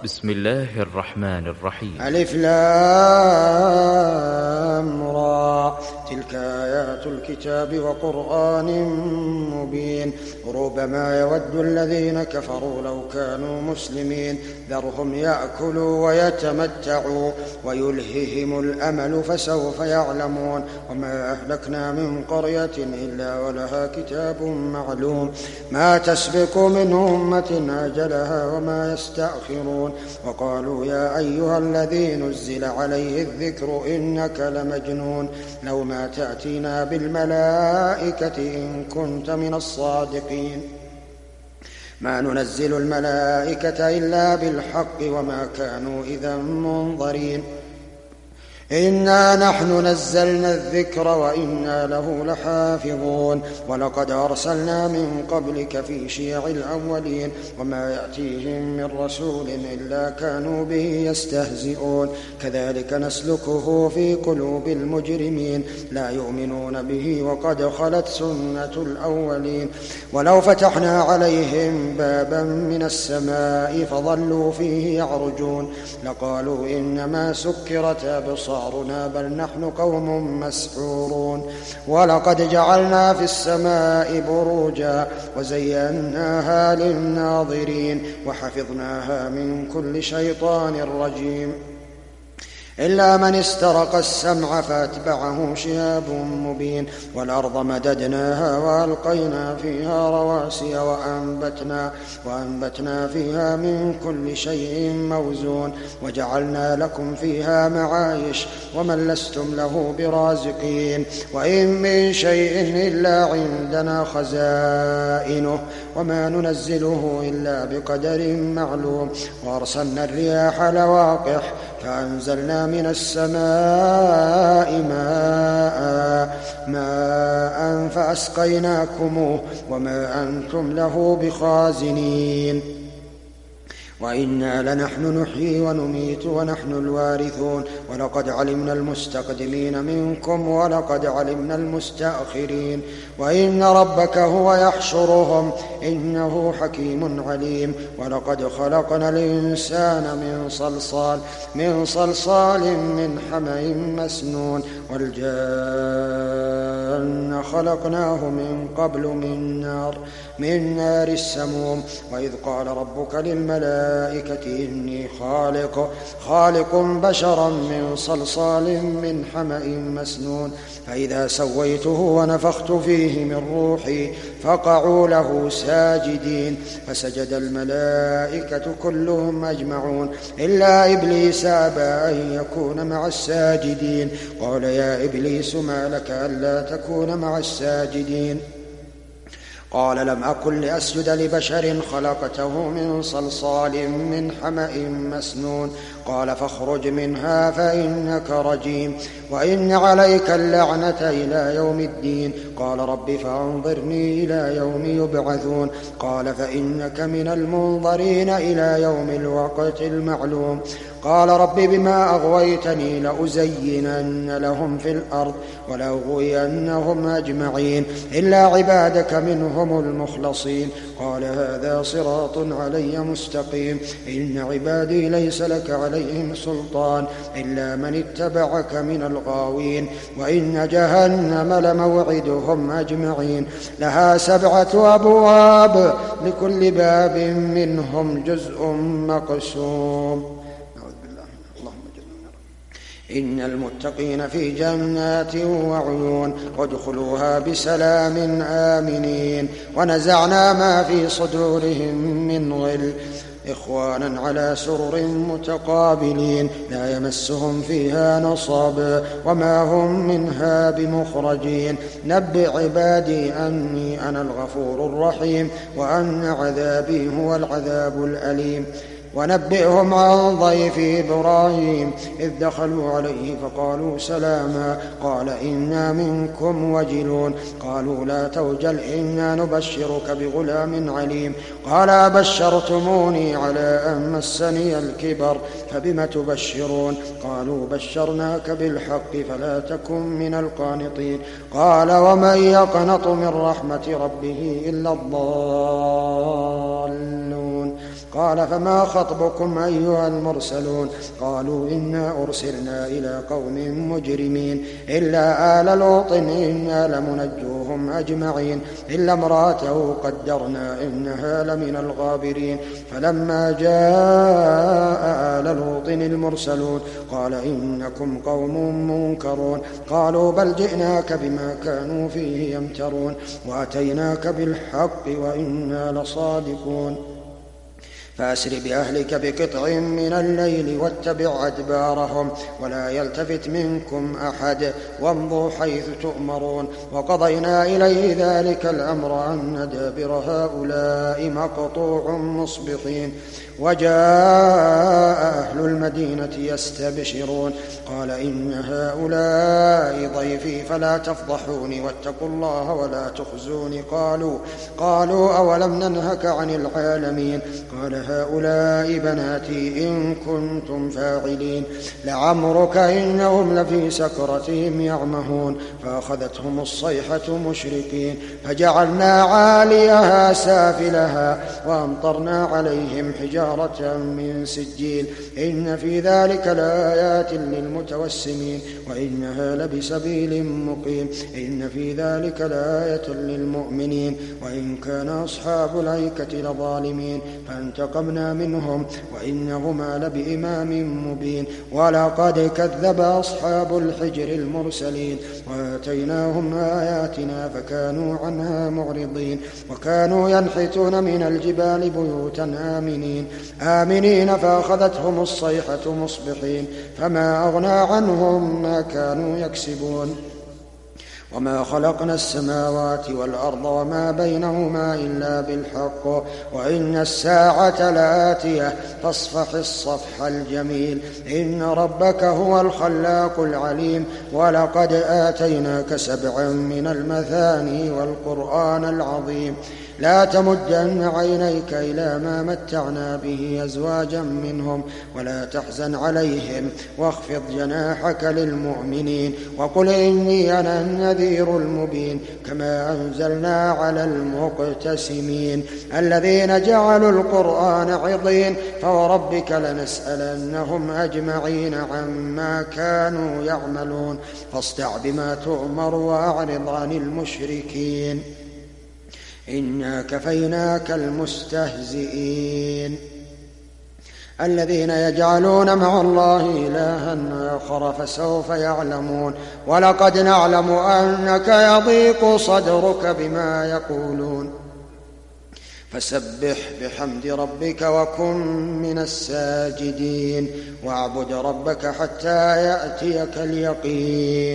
بسم الله الرحمن الرحيم. ألف لام را، تلك آيات الكتاب وقرآن مبين. ربما يود الذين كفروا لو كانوا مسلمين، ذرهم يأكلوا ويتمتعوا ويلههم الأمل فسوف يعلمون. وما أهلكنا من قرية إلا ولها كتاب معلوم، ما تسبق من أمة أجلها وما يستأخرون. وقالوا يا أيها الذي نزل عليه الذكر إنك لمجنون، لو ما تأتينا بالملائكة إن كنت من الصادقين. ما ننزل الملائكة إلا بالحق وما كانوا إذا منظرين. إنا نحن نزلنا الذكر وإنا له لحافظون. ولقد أرسلنا من قبلك في شيع الأولين، وما يأتيهم من رسول إلا كانوا به يستهزئون. كذلك نسلكه في قلوب المجرمين، لا يؤمنون به وقد خلت سنة الأولين. ولو فتحنا عليهم بابا من السماء فظلوا فيه يعرجون لقالوا إنما سكرت أبصارنا بل نحن قوم مسحورون. ولقد جعلنا في السماء بروجا وزيناها للناظرين وحفظناها من كل شيطان رجيم، إلا من استرق السمع فأتبعه شهاب مبين. والأرض مددناها وألقينا فيها رواسي وأنبتنا فيها من كل شيء موزون. وجعلنا لكم فيها معايش ومن لستم له برازقين. وإن من شيء إلا عندنا خزائنه وما ننزله إلا بقدر معلوم. وأرسلنا الرياح لواقح فأنزلنا من السماء ماء فأسقيناكموه وما أنتم له بخازنين. وإنا لنحن نحيي ونميت ونحن الوارثون. ولقد علمنا المستقدمين منكم ولقد علمنا المستأخرين. وإن ربك هو يحشرهم إنه حكيم عليم. ولقد خلقنا الإنسان من صلصال من حمأ مسنون. والجان خلقناه من قبل من نار السموم. وإذ قال ربك للملائكة إني خالق بشرا من صلصال من حمأ مسنون. فإذا سويته ونفخت فيه من روحي فقعوا له ساجدين. فسجد الملائكة كلهم أجمعون إلا إبليس أبى أن يكون مع الساجدين. قال يا إبليس ما لك ألا تكون مع الساجدين؟ قال لم أكن لأسجد لبشر خلقته من صلصال من حمأ مسنون. قال فاخرج منها فإنك رجيم وإن عليك اللعنة إلى يوم الدين. قال رب فأنظرني إلى يوم يبعثون. قال فإنك من المنظرين إلى يوم الوقت المعلوم. قال رب بما أغويتني لأزينن لهم في الأرض ولأغوينهم أجمعين إلا عبادك منهم المخلصين. قال هذا صراط علي مستقيم. إن عبادي ليس لك عليهم سلطان إلا من اتبعك من الغاوين. وإن جهنم لموعدهم أجمعين لها 7 أبواب لكل باب منهم جزء مقسوم. إن المتقين في جنات وعيون وادخلوها بسلام آمنين. ونزعنا ما في صدورهم من غل إخوانا على سرر متقابلين لا يمسهم فيها نصب وما هم منها بمخرجين. نبئ عبادي أني أنا الغفور الرحيم وأن عذابي هو العذاب الأليم. ونبئهم عن ضيف إبراهيم إذ دخلوا عليه فقالوا سلاما قال إنا منكم وجلون. قالوا لا توجل إنا نبشرك بغلام عليم. قال أبشرتموني على أن مسني الكبر فبم تبشرون. قالوا بشرناك بالحق فلا تكن من القانطين. قال ومن يقنط من رحمة ربه إلا الضالون. قال فما خطبكم أيها المرسلون قالوا إنا أرسلنا إلى قوم مجرمين إلا آل لوط إنا لمنجوهم أجمعين إلا امرأته قدرنا إنها لمن الغابرين فلما جاء آل لوط المرسلون قال إنكم قوم منكرون قالوا بل جئناك بما كانوا فيه يمترون وأتيناك بالحق وإنا لصادقون فأسر بأهلك بقطع من الليل واتبع أدبارهم ولا يلتفت منكم أحد وامضوا حيث تؤمرون وقضينا إليه ذلك الأمر أن دابر هؤلاء مقطوع مصبحين وجاء أهل المدينة يستبشرون قال إن هؤلاء ضيفي فلا تفضحوني واتقوا الله ولا تخزوني قالوا أولم ننهك عن العالمين قال هؤلاء بناتي إن كنتم فاعلين لعمرك إنهم لفي سكرتهم يعمهون فأخذتهم الصيحة مشرقين فجعلنا عاليها سافلها وأمطرنا عليهم حجارة من سجيل إن في ذلك لآيات للمتوسمين وإنها لبسبيل مقيم إن في ذلك لآية للمؤمنين وإن كان أصحاب الأيكة لظالمين فانتقمنا منهم وإنهما لبإمام مبين ولقد كذب أصحاب الحجر المرسلين وآتيناهم آياتنا فكانوا عنها معرضين وكانوا ينحتون من الجبال بيوتا آمنين فأخذتهم الصيحة مصبحين فما أغنى عنهم ما كانوا يكسبون وما خلقنا السماوات والأرض وما بينهما إلا بالحق وإن الساعة لآتية فاصفح الصفح الجميل إن ربك هو الخلاق العليم ولقد آتيناك 7 من المثاني والقرآن العظيم لا تمدن عينيك إلى ما متعنا به أزواجا منهم ولا تحزن عليهم واخفض جناحك للمؤمنين وقل إني أنا النذير المبين كما أنزلنا على المقتسمين الذين جعلوا القرآن عضين فوربك لنسألنهم أجمعين عما كانوا يعملون فاصدع بما تؤمر وأعرض عن المشركين إنا كفيناك المستهزئين الذين يجعلون مع الله إلها آخر فسوف يعلمون ولقد نعلم أنك يضيق صدرك بما يقولون فسبح بحمد ربك وكن من الساجدين واعبد ربك حتى يأتيك اليقين